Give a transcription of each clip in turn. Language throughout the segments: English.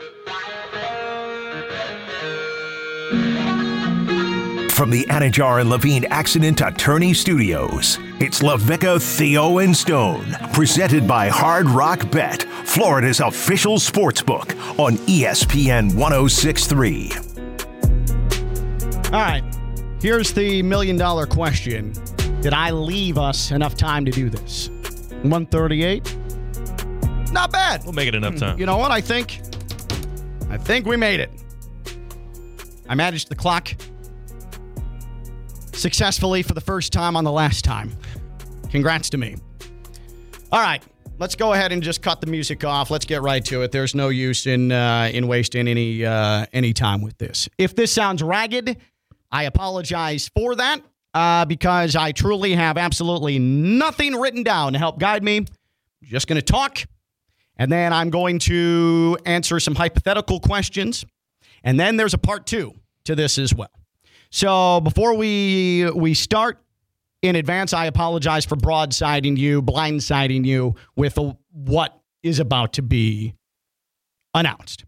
From the Anajar and Levine Accident Attorney Studios, it's LaVicka, Theo, and Stone, presented by Hard Rock Bet, Florida's official sports book on ESPN 106.3. All right, here's the $1,000,000 question. Did I leave us enough time to do this? 138? Not bad. We'll make it enough time. You know what? I think we made it. I managed the clock successfully for the first time on the last time. Congrats to me. All right, let's go ahead and just cut the music off. Let's get right to it. There's no use in wasting any time with this. If this sounds ragged, I apologize for that because I truly have absolutely nothing written down to help guide me. I'm just going to talk, and then I'm going to answer some hypothetical questions, and then there's a part 2 to this as well. So before we start, in advance, I apologize for blindsiding you with what is about to be announced.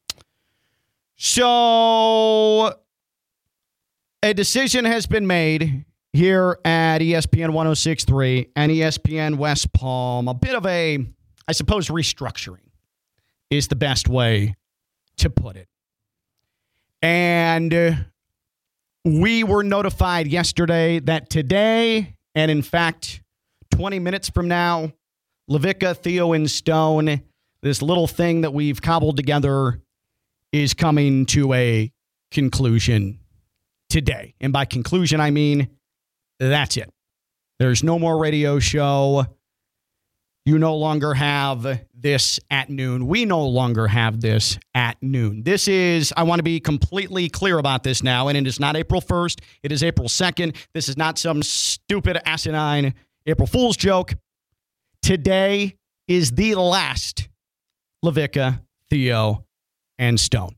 So a decision has been made here at ESPN 106.3 and ESPN West Palm. A bit of a, I suppose, restructuring is the best way to put it. And we were notified yesterday that today, and in fact, 20 minutes from now, LaVicka, Theo, and Stone, this little thing that we've cobbled together is coming to a conclusion today. And by conclusion, I mean that's it. There's no more radio show. You no longer have this at noon. We no longer have this at noon. This is, I want to be completely clear about this now, and it is not April 1st. It is April 2nd. This is not some stupid, asinine April Fool's joke. Today is the last LaVicka, Theo, and Stone.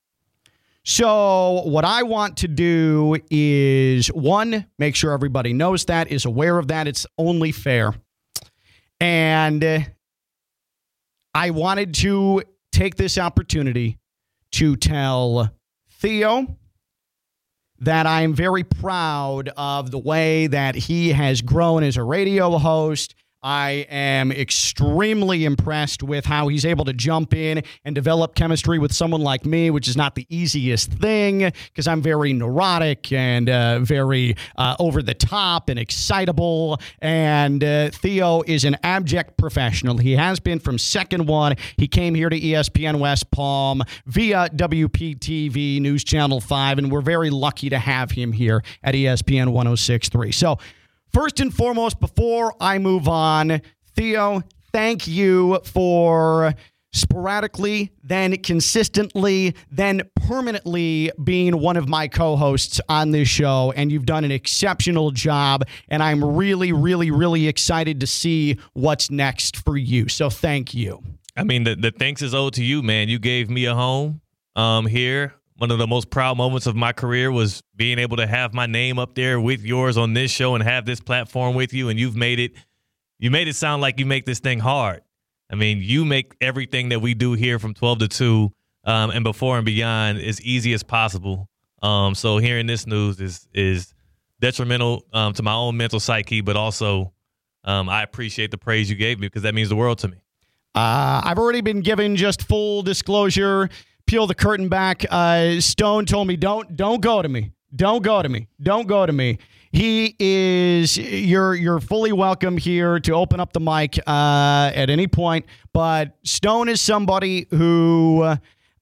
So what I want to do is, one, make sure everybody knows that, is aware of that. It's only fair. And I wanted to take this opportunity to tell Theo that I'm very proud of the way that he has grown as a radio host. I am extremely impressed with how he's able to jump in and develop chemistry with someone like me, which is not the easiest thing because I'm very neurotic and very over the top and excitable. And Theo is an abject professional. He has been from second one. He came here to ESPN West Palm via WPTV News Channel 5, and we're very lucky to have him here at ESPN 106.3. So, first and foremost, before I move on, Theo, thank you for sporadically, then consistently, then permanently being one of my co-hosts on this show, and you've done an exceptional job, and I'm really, really, really excited to see what's next for you. So thank you. I mean, the thanks is owed to you, man. You gave me a home here. One of the most proud moments of my career was being able to have my name up there with yours on this show and have this platform with you. And you made it sound like you make this thing hard. I mean, you make everything that we do here from 12 to 2 and before and beyond as easy as possible. So hearing this news is detrimental to my own mental psyche, but also I appreciate the praise you gave me because that means the world to me. I've already been given just full disclosure. Peel the curtain back. Stone told me, don't go to me. Don't go to me. Don't go to me. He is, you're fully welcome here to open up the mic at any point. But Stone is somebody who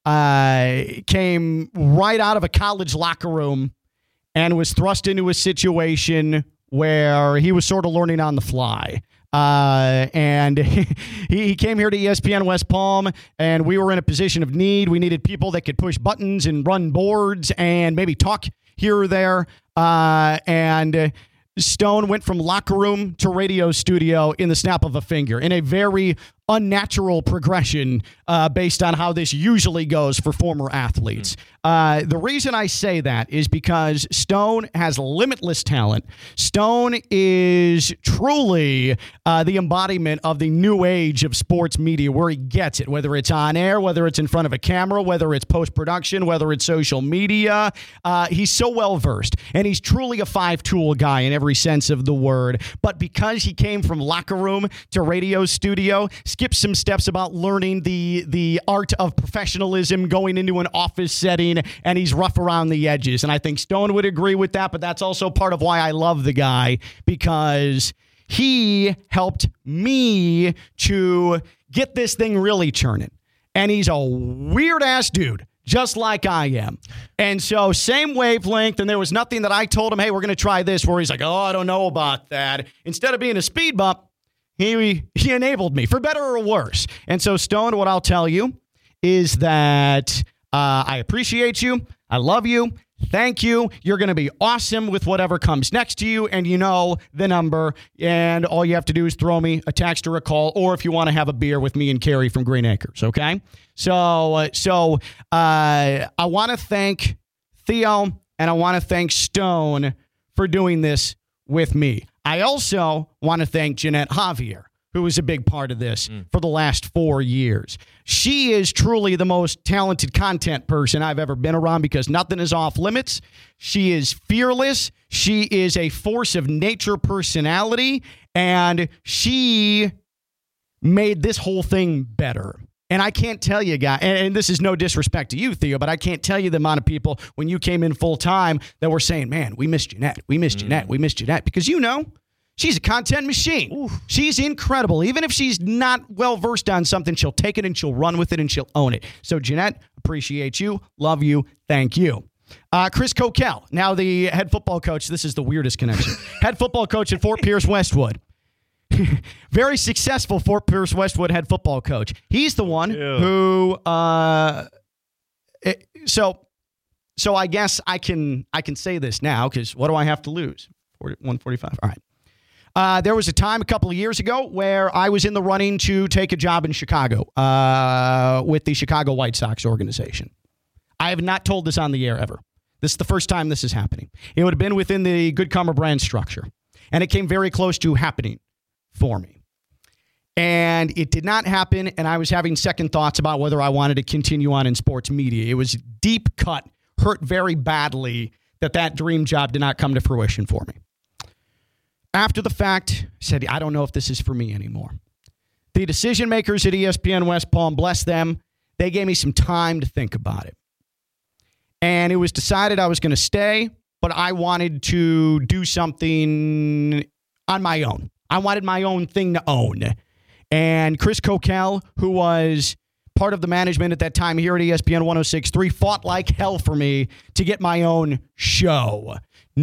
came right out of a college locker room and was thrust into a situation where he was sort of learning on the fly. And he came here to ESPN West Palm, and we were in a position of need. We needed people that could push buttons and run boards and maybe talk here or there. And Stone went from locker room to radio studio in the snap of a finger in a very unnatural progression based on how this usually goes for former athletes. The reason I say that is because Stone has limitless talent. Stone is truly the embodiment of the new age of sports media, where he gets it, whether it's on air, whether it's in front of a camera, whether it's post-production, whether it's social media. He's so well-versed, and he's truly a five-tool guy in every sense of the word. But because he came from locker room to radio studio, skipped some steps about learning the art of professionalism, going into an office setting, and he's rough around the edges. And I think Stone would agree with that, but that's also part of why I love the guy, because he helped me to get this thing really churning. And he's a weird-ass dude, just like I am. And so same wavelength, and there was nothing that I told him, hey, we're going to try this, where he's like, oh, I don't know about that. Instead of being a speed bump, he enabled me, for better or worse. And so, Stone, what I'll tell you is that I appreciate you. I love you. Thank you. You're going to be awesome with whatever comes next to you, and you know the number, and all you have to do is throw me a text or a call, or if you want to have a beer with me and Carrie from Green Acres, okay? So I want to thank Theo, and I want to thank Stone for doing this with me. I also want to thank Jeanette Javier, who was a big part of this for the last 4 years. She is truly the most talented content person I've ever been around, because nothing is off limits. She is fearless. She is a force of nature personality, and she made this whole thing better. And I can't tell you, guys, and this is no disrespect to you, Theo, but I can't tell you the amount of people when you came in full time that were saying, man, we miss Jeanette. We miss Jeanette. We miss Jeanette. Because she's a content machine. Ooh. She's incredible. Even if she's not well-versed on something, she'll take it and she'll run with it and she'll own it. So, Jeanette, appreciate you. Love you. Thank you. Chris Coquel, now the head football coach. This is the weirdest connection. Head football coach at Fort Pierce Westwood. Very successful Fort Pierce Westwood head football coach. He's the one who so I guess I can say this now, because what do I have to lose? 145. All right. There was a time a couple of years ago where I was in the running to take a job in Chicago with the Chicago White Sox organization. I have not told this on the air ever. This is the first time this is happening. It would have been within the Good Karma brand structure, and it came very close to happening for me. And it did not happen, and I was having second thoughts about whether I wanted to continue on in sports media. It was deep cut, hurt very badly that dream job did not come to fruition for me. After the fact, I said, I don't know if this is for me anymore. The decision makers at ESPN West Palm, bless them, they gave me some time to think about it. And it was decided I was going to stay, but I wanted to do something on my own. I wanted my own thing to own. And Chris Coquel, who was part of the management at that time here at ESPN 106.3, fought like hell for me to get my own show.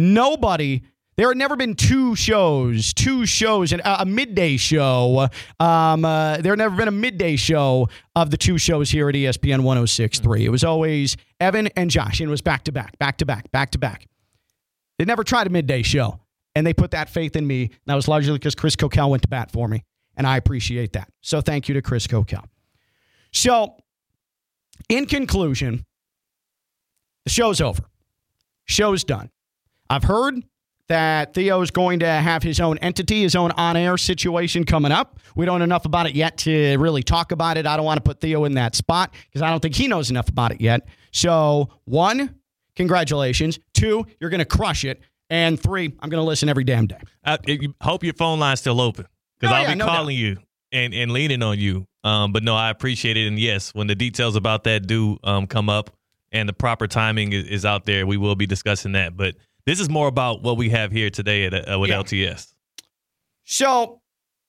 There had never been two shows, and a midday show. There had never been a midday show of the two shows here at ESPN 106.3. It was always Evan and Josh, and it was back-to-back, back-to-back, back-to-back. They never tried a midday show, and they put that faith in me. And that was largely because Chris Coquel went to bat for me, and I appreciate that. So thank you to Chris Coquel. So, in conclusion, the show's over. Show's done. I've heard that Theo is going to have his own entity, his own on-air situation coming up. We don't know enough about it yet to really talk about it. I don't want to put Theo in that spot because I don't think he knows enough about it yet. So, 1, congratulations. 2, you're going to crush it. And 3, I'm going to listen every damn day. I hope your phone line's still open, because I'll be calling you and leaning on you. But no, I appreciate it. And yes, when the details about that do come up and the proper timing is out there, we will be discussing that. But this is more about what we have here today with LTS. So,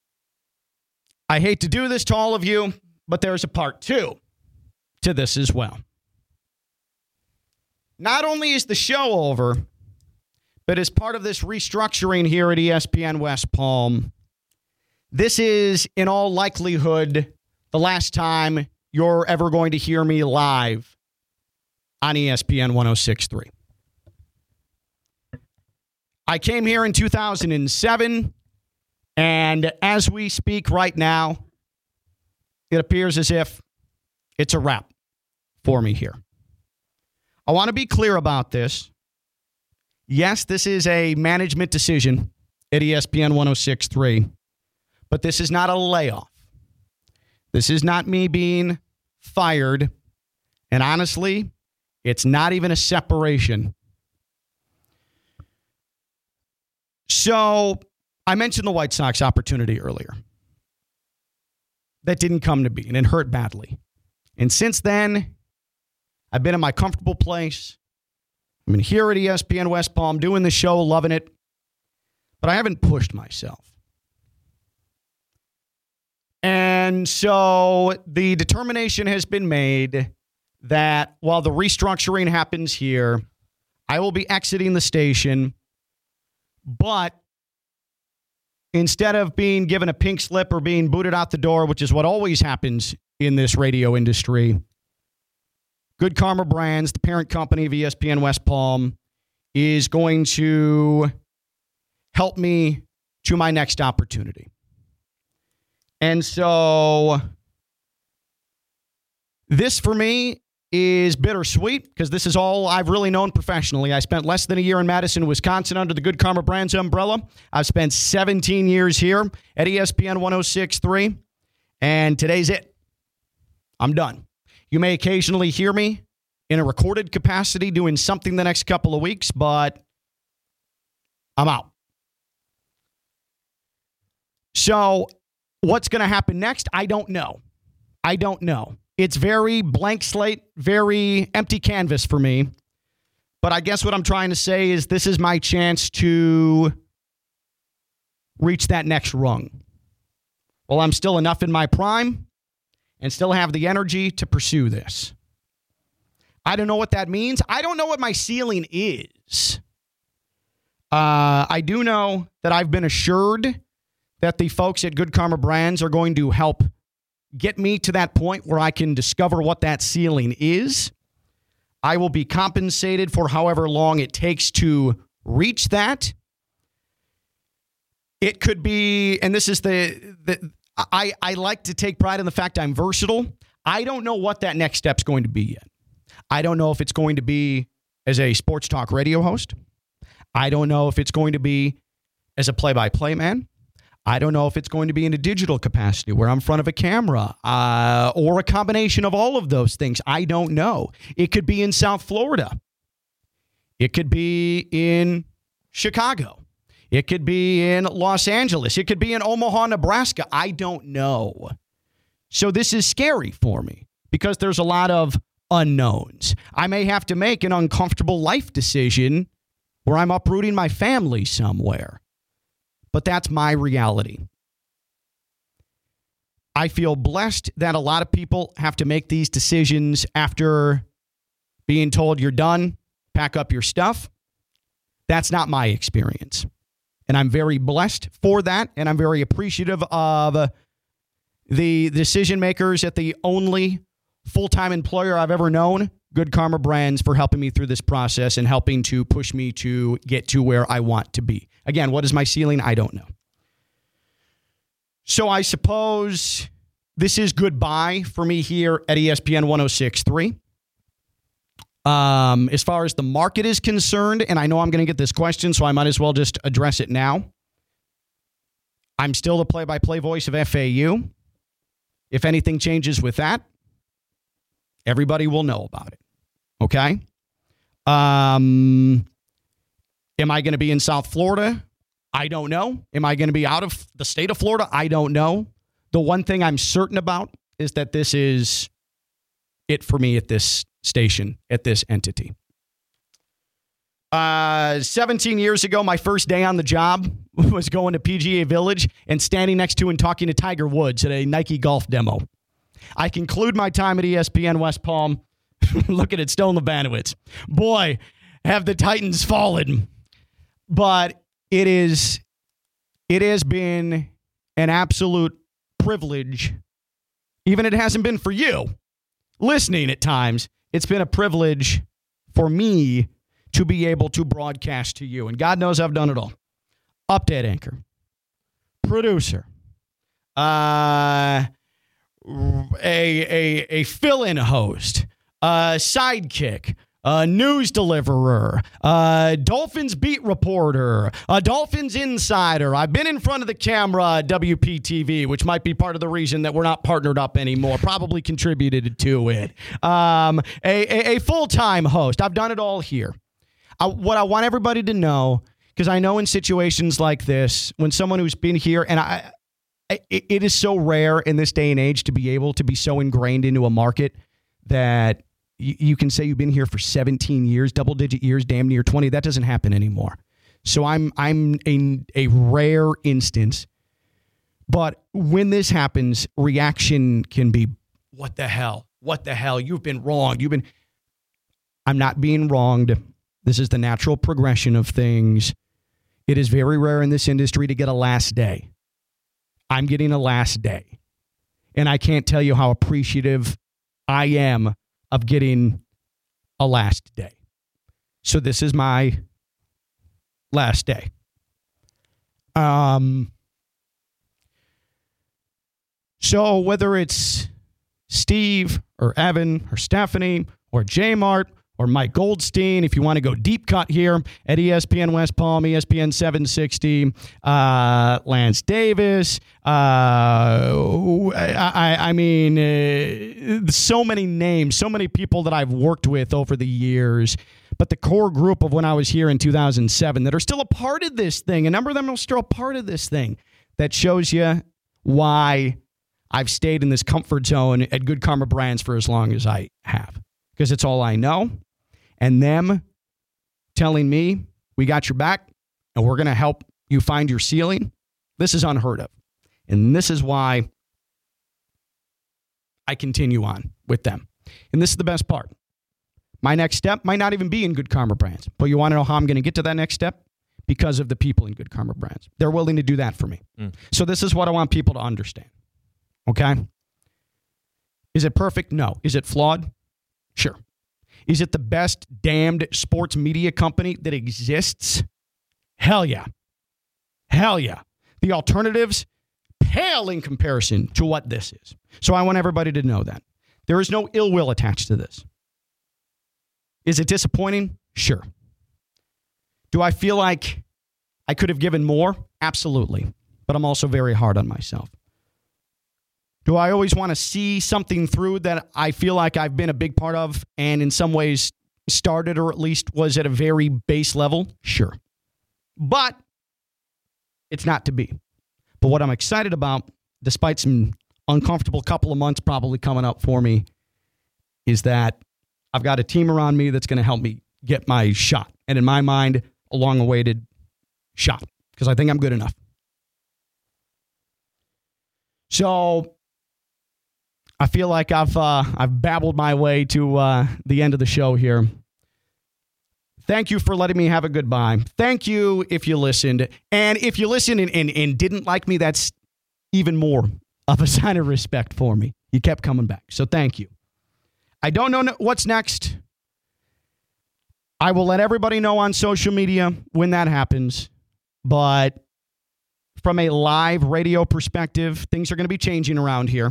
I hate to do this to all of you, but there's a part 2 to this as well. Not only is the show over, but as part of this restructuring here at ESPN West Palm, this is, in all likelihood, the last time you're ever going to hear me live on ESPN 106.3. I came here in 2007, and as we speak right now, it appears as if it's a wrap for me here. I want to be clear about this. Yes, this is a management decision at ESPN 106.3, but this is not a layoff. This is not me being fired, and honestly, it's not even a separation. So, I mentioned the White Sox opportunity earlier. That didn't come to be, and it hurt badly. And since then, I've been in my comfortable place. I've been here at ESPN West Palm doing the show, loving it. But I haven't pushed myself. And so the determination has been made that while the restructuring happens here, I will be exiting the station. But instead of being given a pink slip or being booted out the door, which is what always happens in this radio industry, Good Karma Brands, the parent company of ESPN West Palm, is going to help me to my next opportunity. And so this for me is bittersweet because this is all I've really known professionally. I spent less than a year in Madison, Wisconsin under the Good Karma Brands umbrella. I've spent 17 years here at ESPN 106.3, and today's it. I'm done. You may occasionally hear me in a recorded capacity doing something the next couple of weeks, but I'm out. So what's going to happen next? I don't know. It's very blank slate, very empty canvas for me. But I guess what I'm trying to say is this is my chance to reach that next rung. Well, I'm still enough in my prime and still have the energy to pursue this. I don't know what that means. I don't know what my ceiling is. I do know that I've been assured that the folks at Good Karma Brands are going to help get me to that point where I can discover what that ceiling is. I will be compensated for however long it takes to reach that. It could be, and this is I like to take pride in the fact I'm versatile. I don't know what that next step's going to be yet. I don't know if it's going to be as a sports talk radio host. I don't know if it's going to be as a play-by-play man. I don't know if it's going to be in a digital capacity where I'm in front of a camera or a combination of all of those things. I don't know. It could be in South Florida. It could be in Chicago. It could be in Los Angeles. It could be in Omaha, Nebraska. I don't know. So this is scary for me because there's a lot of unknowns. I may have to make an uncomfortable life decision where I'm uprooting my family somewhere. But that's my reality. I feel blessed that a lot of people have to make these decisions after being told you're done, pack up your stuff. That's not my experience. And I'm very blessed for that, and I'm very appreciative of the decision makers at the only full-time employer I've ever known, Good Karma Brands, for helping me through this process and helping to push me to get to where I want to be. Again, what is my ceiling? I don't know. So I suppose this is goodbye for me here at ESPN 106.3. As far as the market is concerned, and I know I'm going to get this question, so I might as well just address it now. I'm still the play-by-play voice of FAU. If anything changes with that, everybody will know about it. Okay? Am I going to be in South Florida? I don't know. Am I going to be out of the state of Florida? I don't know. The one thing I'm certain about is that this is it for me at this station, at this entity. 17 years ago, my first day on the job was going to PGA Village and standing next to and talking to Tiger Woods at a Nike golf demo. I conclude my time at ESPN West Palm looking at Stone Lebanowitz. Boy, have the Titans fallen. But it has been an absolute privilege. Even it hasn't been for you listening at times. It's been a privilege for me to be able to broadcast to you. And God knows I've done it all. Update anchor, producer, a fill-in host, a sidekick, a news deliverer, a Dolphins beat reporter, a Dolphins insider. I've been in front of the camera at WPTV, which might be part of the reason that we're not partnered up anymore. Probably contributed to it. A full-time host. I've done it all here. What I want everybody to know, because I know in situations like this, when someone who's been here, and it is so rare in this day and age to be able to be so ingrained into a market that you can say you've been here for 17 years, double-digit years, damn near 20. That doesn't happen anymore. So I'm a rare instance. But when this happens, reaction can be, what the hell? What the hell? You've been wronged. I'm not being wronged. This is the natural progression of things. It is very rare in this industry to get a last day. I'm getting a last day. And I can't tell you how appreciative I am of getting a last day. So this is my last day. So whether it's Steve or Evan or Stephanie or J-Mart or Mike Goldstein, if you want to go deep cut here at ESPN West Palm, ESPN 760, Lance Davis. I mean, so many names, so many people that I've worked with over the years. But the core group of when I was here in 2007 that are still a part of this thing, a number of them are still a part of this thing, that shows you why I've stayed in this comfort zone at Good Karma Brands for as long as I have. Because it's all I know. And them telling me, we got your back and we're going to help you find your ceiling. This is unheard of. And this is why I continue on with them. And this is the best part. My next step might not even be in Good Karma Brands. But you want to know how I'm going to get to that next step? Because of the people in Good Karma Brands. They're willing to do that for me. So this is what I want people to understand. Okay? Is it perfect? No. Is it flawed? Sure. Is it the best damned sports media company that exists? Hell yeah. Hell yeah. The alternatives pale in comparison to what this is. So I want everybody to know that. There is no ill will attached to this. Is it disappointing? Sure. Do I feel like I could have given more? Absolutely. But I'm also very hard on myself. Do I always want to see something through that I feel like I've been a big part of and in some ways started or at least was at a very base level? Sure. But it's not to be. But what I'm excited about, despite some uncomfortable couple of months probably coming up for me, is that I've got a team around me that's going to help me get my shot. And in my mind, a long-awaited shot because I think I'm good enough. So I feel like I've babbled my way to the end of the show here. Thank you for letting me have a goodbye. Thank you if you listened. And if you listened and didn't like me, that's even more of a sign of respect for me. You kept coming back. So thank you. I don't know what's next. I will let everybody know on social media when that happens. But from a live radio perspective, things are going to be changing around here.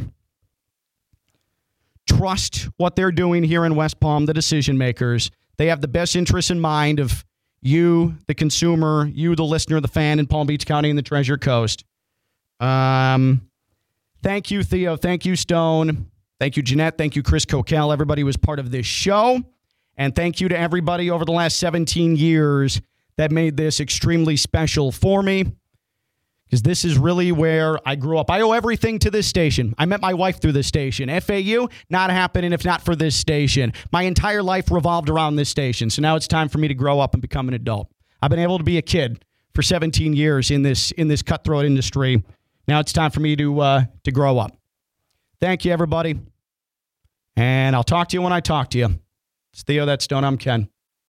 Trust what they're doing here in West Palm, the decision makers. They have the best interests in mind of you, the consumer, you, the listener, the fan in Palm Beach County and the Treasure Coast. Thank you, Theo. Thank you, Stone. Thank you, Jeanette. Thank you, Chris Coquel. Everybody was part of this show. And thank you to everybody over the last 17 years that made this extremely special for me. Because this is really where I grew up. I owe everything to this station. I met my wife through this station. FAU, not happening if not for this station. My entire life revolved around this station. So now it's time for me to grow up and become an adult. I've been able to be a kid for 17 years in this cutthroat industry. Now it's time for me to grow up. Thank you, everybody. And I'll talk to you when I talk to you. It's Theo, that's Stone. I'm Ken.